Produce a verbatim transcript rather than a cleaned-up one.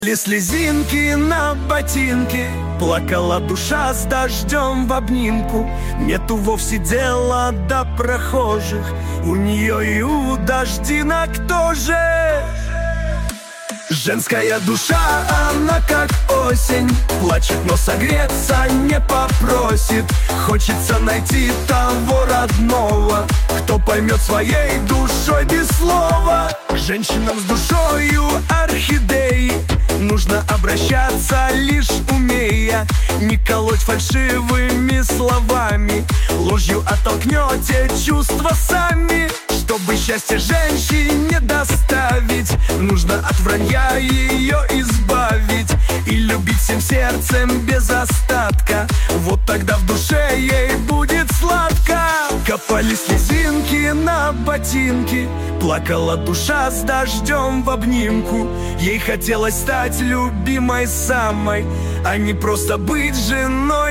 Ли слезинки на ботинке, плакала душа с дождем в обнимку. Нету вовсе дела до прохожих, у нее и у дождинок тоже. Женская душа, она как осень, плачет, но согреться не попросит. Хочется найти того родного, кто поймет своей душой без слова. К женщинам с душою орхидеи нужно обращаться, лишь умея не колоть фальшивыми словами. Ложью оттолкнете чувства сами. Чтобы счастье женщине доставить, нужно от вранья ее избавить и любить всем сердцем без остатка. Вот тогда в душе ей будет сладко. Капали слезинки на ботинки, плакала душа с дождем в обнимку. Ей хотелось стать любимой самой, а не просто быть женой